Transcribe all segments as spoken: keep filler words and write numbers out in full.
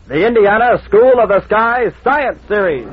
the Indiana School of the Sky Science Series.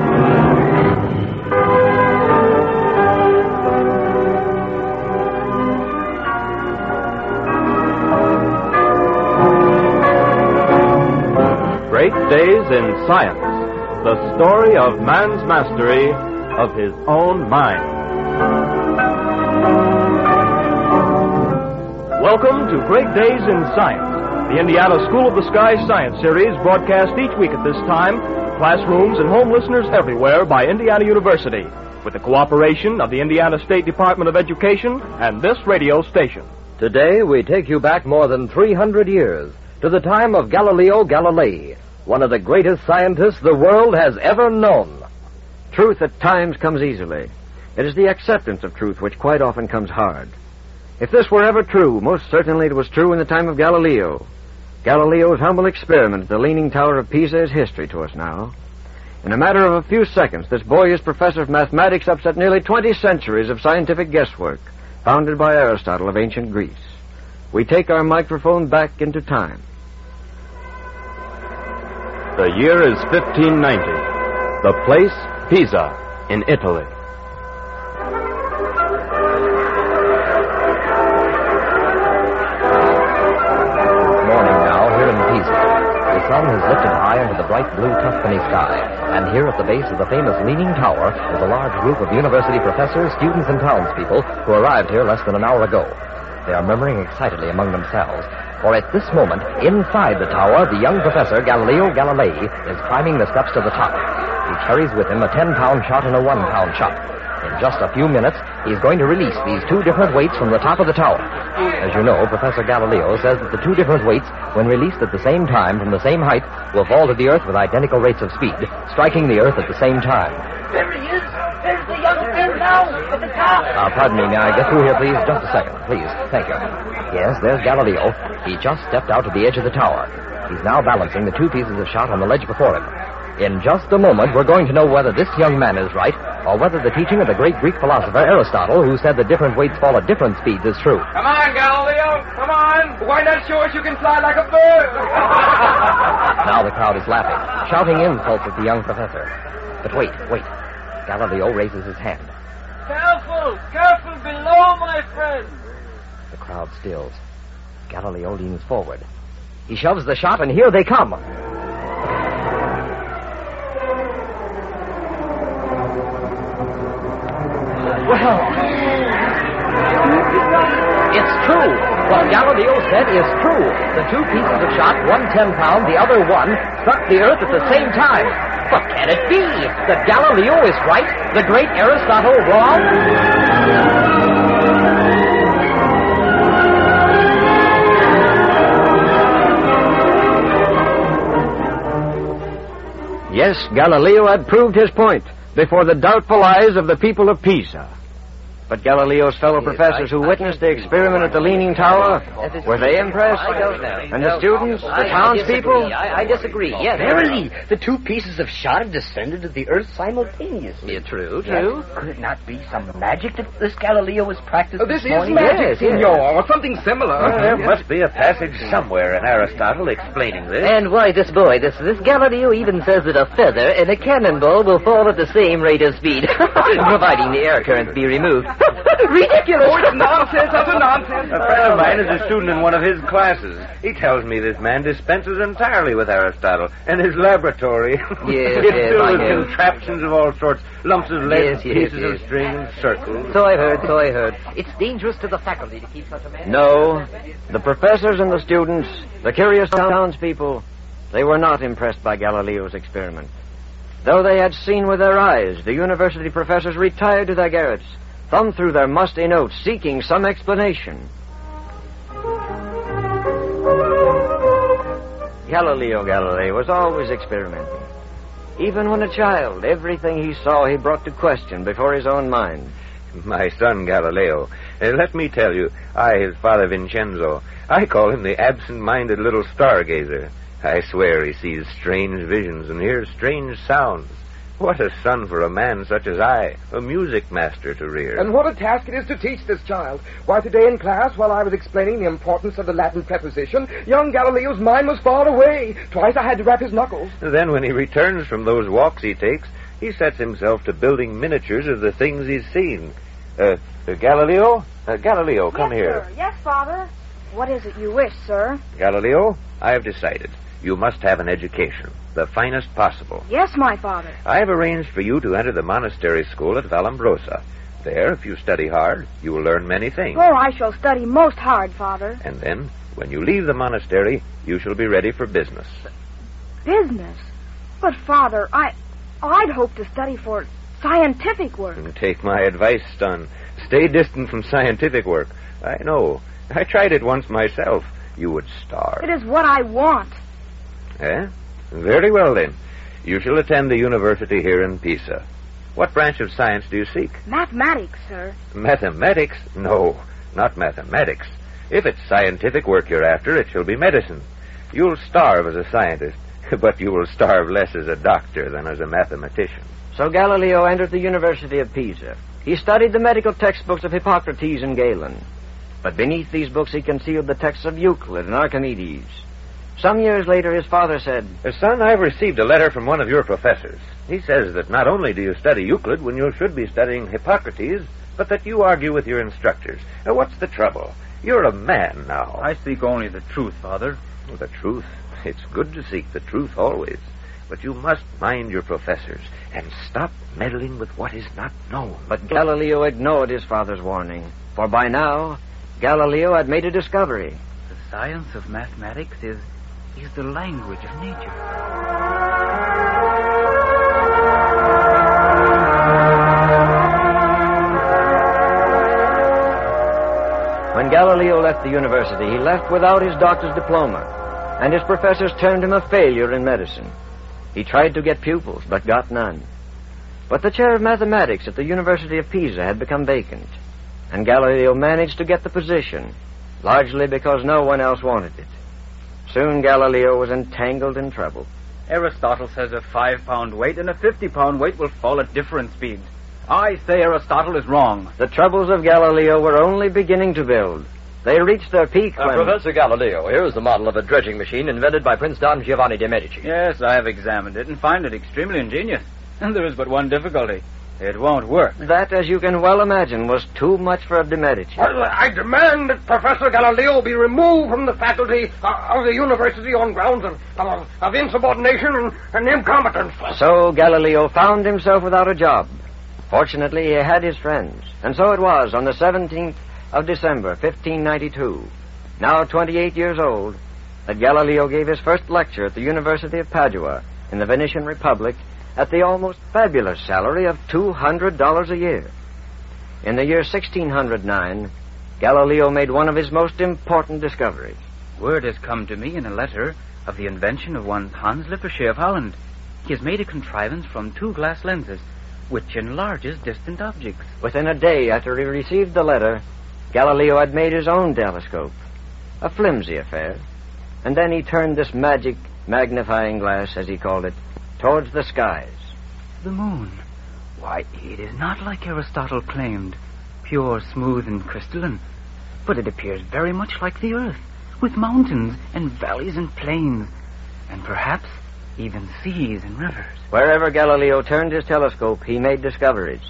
Great Days in Science, the story of man's mastery of his own mind. Welcome to Great Days in Science, the Indiana School of the Sky Science Series, broadcast each week at this time, classrooms and home listeners everywhere by Indiana University, with the cooperation of the Indiana State Department of Education and this radio station. Today we take you back more than three hundred years to the time of Galileo Galilei, one of the greatest scientists the world has ever known. Truth at times comes easily. It is the acceptance of truth which quite often comes hard. If this were ever true, most certainly it was true in the time of Galileo. Galileo's humble experiment at the Leaning Tower of Pisa is history to us now. In a matter of a few seconds, this boyish professor of mathematics upset nearly twenty centuries of scientific guesswork, founded by Aristotle of ancient Greece. We take our microphone back into time. The year is fifteen ninety. The place, Pisa, in Italy. Morning now, here in Pisa. The sun has lifted high into the bright blue Tuscany sky, and here at the base of the famous Leaning Tower is a large group of university professors, students, and townspeople who arrived here less than an hour ago. They are murmuring excitedly among themselves, for at this moment, inside the tower, the young professor, Galileo Galilei, is climbing the steps to the top. He carries with him a ten-pound shot and a one-pound shot. In just a few minutes, he's going to release these two different weights from the top of the tower. As you know, Professor Galileo says that the two different weights, when released at the same time from the same height, will fall to the earth with identical rates of speed, striking the earth at the same time. There he is! There's the young man now at the top! Uh, pardon me, may I get through here, please? Just a second, please. Thank you. Yes, there's Galileo. He just stepped out to the edge of the tower. He's now balancing the two pieces of shot on the ledge before him. In just a moment, we're going to know whether this young man is right, or whether the teaching of the great Greek philosopher Aristotle, who said that different weights fall at different speeds, is true. Come on, Galileo! Come on! Why not show us you can fly like a bird? Now the crowd is laughing, shouting insults at the young professor. But wait, wait. Galileo raises his hand. Careful! Careful below, my friend! The crowd stills. Galileo leans forward. He shoves the shot, and here they come. Well, it's true. What Galileo said is true. The two pieces of shot, one ten pound, the other one, struck the earth at the same time. But can it be that Galileo is right? The great Aristotle wrong? Yes, Galileo had proved his point before the doubtful eyes of the people of Pisa. But Galileo's fellow professors who witnessed the experiment at the Leaning Tower, were they impressed? I don't know. And the students, the townspeople? I, I disagree, yes. Verily, the two pieces of shot have descended to the earth simultaneously. Yeah, true, true. Yes. Could it not be some magic that this Galileo has practiced Oh, this this is morning? magic, Yes, yes. senor, or something similar. Well, there must be a passage somewhere in Aristotle explaining this. And why, this boy, this this Galileo even says that a feather and a cannonball will fall at the same rate of speed, providing the air currents be removed. Ridiculous! Oh, it's nonsense, utter nonsense. A friend of mine is a student in one of his classes. He tells me this man dispenses entirely with Aristotle, and his laboratory Yes, it's yes, filled I with know. contraptions of all sorts, lumps of lead, Yes, yes, pieces yes. of string, circles. So I heard, so I heard. It's dangerous to the faculty to keep such a man. No. The professors and the students, the curious townspeople, they were not impressed by Galileo's experiment. Though they had seen with their eyes, the university professors retired to their garrets, thumbed through their musty notes, seeking some explanation. Galileo Galilei was always experimenting. Even when a child, everything he saw he brought to question before his own mind. My son Galileo, uh, let me tell you, I, his father Vincenzo, I call him the absent-minded little stargazer. I swear he sees strange visions and hears strange sounds. What a son for a man such as I, a music master to rear. And what a task it is to teach this child. Why, today in class, while I was explaining the importance of the Latin preposition, young Galileo's mind was far away. Twice I had to rap his knuckles. Then when he returns from those walks he takes, he sets himself to building miniatures of the things he's seen. Uh, uh Galileo? Uh, Galileo, come yes, here. Sir. Yes, Father. What is it you wish, sir? Galileo, I have decided. You must have an education, the finest possible. Yes, my father. I have arranged for you to enter the monastery school at Vallombrosa. There, if you study hard, you will learn many things. Oh, I shall study most hard, Father. And then, when you leave the monastery, you shall be ready for business. Business? But, Father, I... I'd hoped to study for scientific work. And take my advice, son. Stay distant from scientific work. I know. I tried it once myself. You would starve. It is what I want. Eh? Very well, then. You shall attend the university here in Pisa. What branch of science do you seek? Mathematics, sir. Mathematics? No, not mathematics. If it's scientific work you're after, it shall be medicine. You'll starve as a scientist, but you will starve less as a doctor than as a mathematician. So Galileo entered the University of Pisa. He studied the medical textbooks of Hippocrates and Galen. But beneath these books he concealed the texts of Euclid and Archimedes. Some years later, his father said, Son, I've received a letter from one of your professors. He says that not only do you study Euclid when you should be studying Hippocrates, but that you argue with your instructors. Now, what's the trouble? You're a man now. I seek only the truth, Father. Well, the truth? It's good to seek the truth always. But you must mind your professors and stop meddling with what is not known. But Galileo ignored his father's warning, for by now, Galileo had made a discovery. The science of mathematics is... is the language of nature. When Galileo left the university, he left without his doctor's diploma, and his professors termed him a failure in medicine. He tried to get pupils, but got none. But the chair of mathematics at the University of Pisa had become vacant, and Galileo managed to get the position, largely because no one else wanted it. Soon Galileo was entangled in trouble. Aristotle says a five-pound weight and a fifty-pound weight will fall at different speeds. I say Aristotle is wrong. The troubles of Galileo were only beginning to build. They reached their peak uh, when... Professor Galileo, here is the model of a dredging machine invented by Prince Don Giovanni de' Medici. Yes, I have examined it and find it extremely ingenious. And there is but one difficulty. It won't work. That, as you can well imagine, was too much for de' Medici. Well, I demand that Professor Galileo be removed from the faculty uh, of the university on grounds of, of, of insubordination and, and incompetence. So Galileo found himself without a job. Fortunately, he had his friends. And so it was, on the seventeenth of December, fifteen ninety-two, now twenty-eight years old, that Galileo gave his first lecture at the University of Padua in the Venetian Republic at the almost fabulous salary of two hundred dollars a year. In the year sixteen oh nine, Galileo made one of his most important discoveries. Word has come to me in a letter of the invention of one Hans Lippershey of Holland. He has made a contrivance from two glass lenses, which enlarges distant objects. Within a day after he received the letter, Galileo had made his own telescope, a flimsy affair, and then he turned this magic magnifying glass, as he called it, towards the skies. The moon. Why, it is not like Aristotle claimed, pure, smooth, and crystalline, but it appears very much like the earth, with mountains and valleys and plains, and perhaps even seas and rivers. Wherever Galileo turned his telescope, he made discoveries.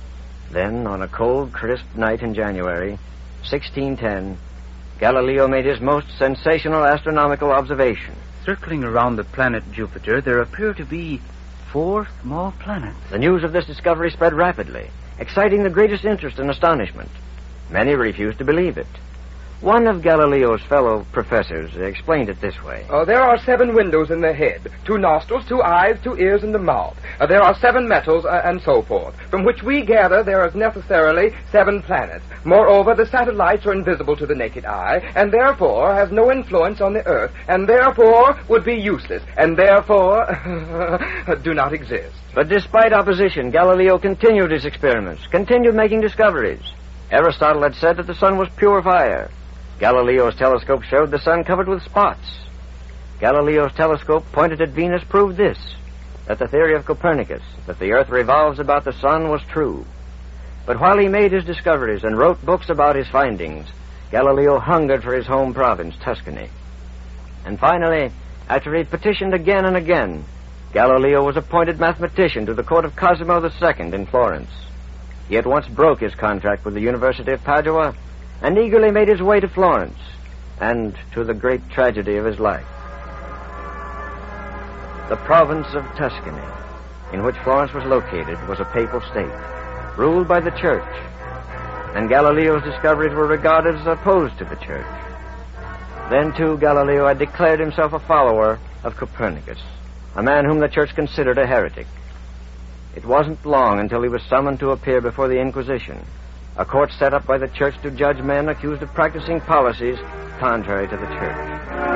Then, on a cold, crisp night in January, sixteen ten, Galileo made his most sensational astronomical observation. Circling around the planet Jupiter, there appear to be four small planets. The news of this discovery spread rapidly, exciting the greatest interest and astonishment. Many refused to believe it. One of Galileo's fellow professors explained it this way. Uh, there are seven windows in the head, two nostrils, two eyes, two ears, and a mouth. Uh, there are seven metals, uh, and so forth, from which we gather there is necessarily seven planets. Moreover, the satellites are invisible to the naked eye, and therefore has no influence on the earth, and therefore would be useless, and therefore do not exist. But despite opposition, Galileo continued his experiments, continued making discoveries. Aristotle had said that the sun was pure fire. Galileo's telescope showed the sun covered with spots. Galileo's telescope pointed at Venus proved this. that the theory of Copernicus, that the earth revolves about the sun, was true. But while he made his discoveries and wrote books about his findings, Galileo hungered for his home province, Tuscany. And finally, after he petitioned again and again, Galileo was appointed mathematician to the court of Cosimo the Second in Florence. He at once broke his contract with the University of Padua and eagerly made his way to Florence, and to the great tragedy of his life. The province of Tuscany, in which Florence was located, was a papal state, ruled by the church, and Galileo's discoveries were regarded as opposed to the church. Then, too, Galileo had declared himself a follower of Copernicus, a man whom the church considered a heretic. It wasn't long until he was summoned to appear before the Inquisition, a court set up by the church to judge men accused of practicing policies contrary to the church.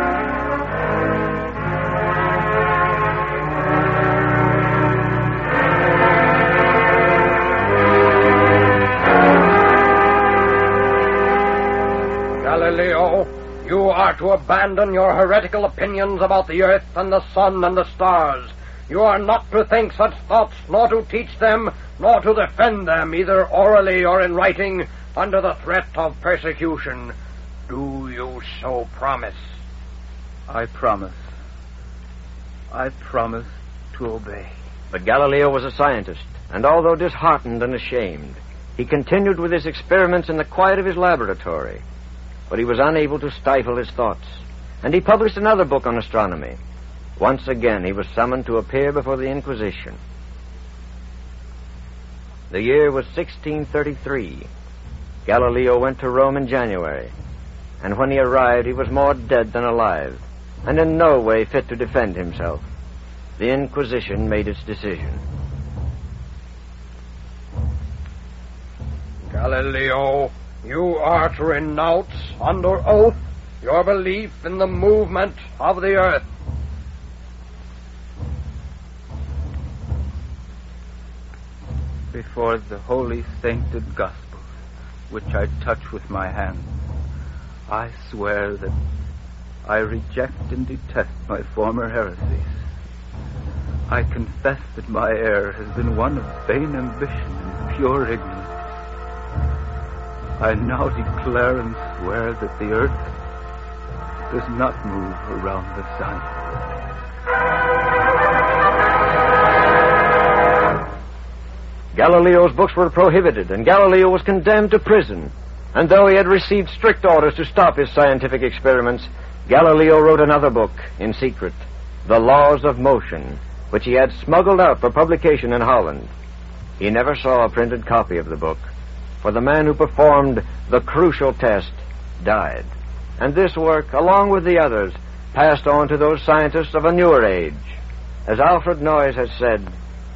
Galileo, you are to abandon your heretical opinions about the earth and the sun and the stars. You are not to think such thoughts, nor to teach them, nor to defend them, either orally or in writing, under the threat of persecution. Do you so promise? I promise. I promise to obey. But Galileo was a scientist, and although disheartened and ashamed, he continued with his experiments in the quiet of his laboratory. But he was unable to stifle his thoughts, and he published another book on astronomy. Once again, he was summoned to appear before the Inquisition. The year was sixteen thirty-three. Galileo went to Rome in January, and when he arrived, he was more dead than alive, and in no way fit to defend himself. The Inquisition made its decision. Galileo, you are to renounce under oath your belief in the movement of the earth. Before the holy sainted Gospels, which I touch with my hand, I swear that I reject and detest my former heresies. I confess that my error has been one of vain ambition and pure ignorance. I now declare and swear that the earth does not move around the sun. Galileo's books were prohibited, and Galileo was condemned to prison. And though he had received strict orders to stop his scientific experiments, Galileo wrote another book in secret, The Laws of Motion, which he had smuggled out for publication in Holland. He never saw a printed copy of the book, for the man who performed the crucial test died. And this work, along with the others, passed on to those scientists of a newer age. As Alfred Noyes has said,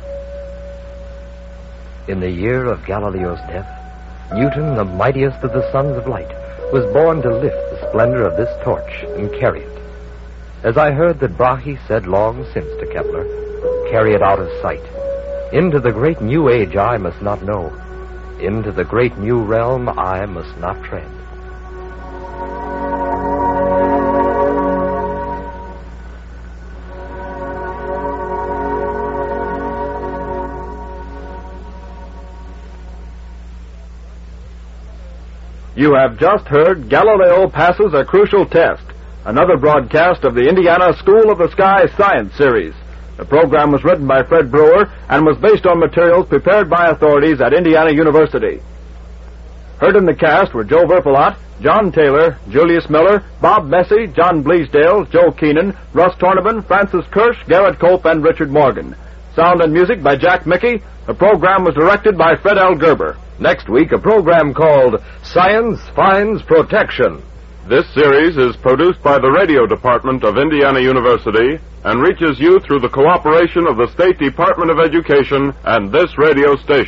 in the year of Galileo's death, Newton, the mightiest of the sons of light, was born to lift the splendor of this torch and carry it. As I heard that Brahe said long since to Kepler, carry it out of sight. Into the great new age I must not know. Into the great new realm I must not tread. You have just heard Galileo Passes a Crucial Test, another broadcast of the Indiana School of the Sky Science Series. The program was written by Fred Brewer and was based on materials prepared by authorities at Indiana University. Heard in the cast were Joe Verpilot, John Taylor, Julius Miller, Bob Messy, John Bleasdale, Joe Keenan, Russ Tornaban, Francis Kirsch, Garrett Cope, and Richard Morgan. Sound and music by Jack Mickey. The program was directed by Fred L. Gerber. Next week, a program called Science Finds Protection. This series is produced by the Radio Department of Indiana University and reaches you through the cooperation of the State Department of Education and this radio station.